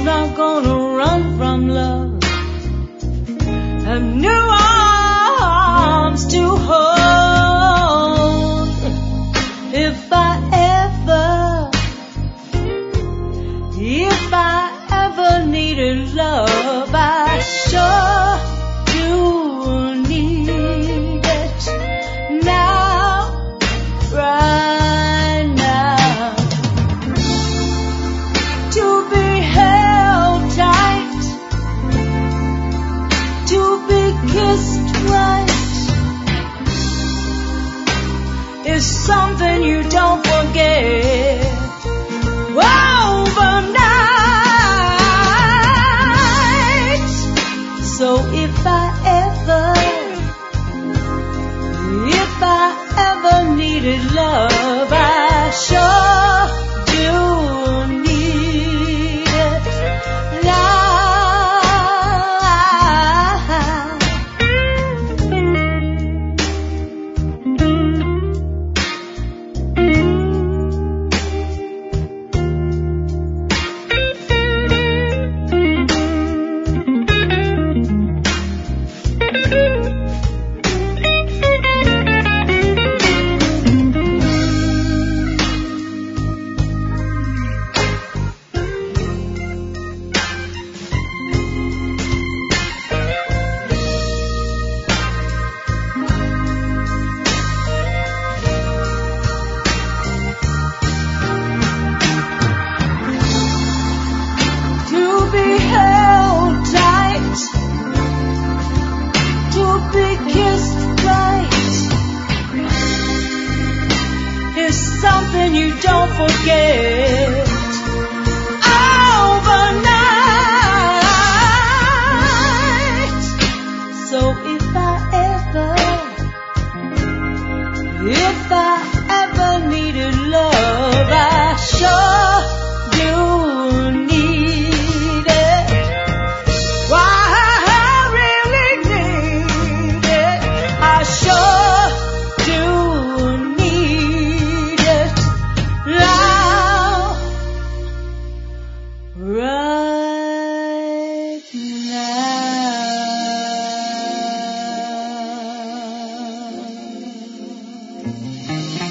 not gonna run from love. Have new arms to hold. If I ever needed love, I sure do need it now, right now. To be held tight, to be kissed right, is something you don't forget overnight. So if I ever needed love, I sure do need it now. Something you don't forget overnight. So if I ever needed love, I sure do need it. Why, I really need it. I sure do need it now, right now.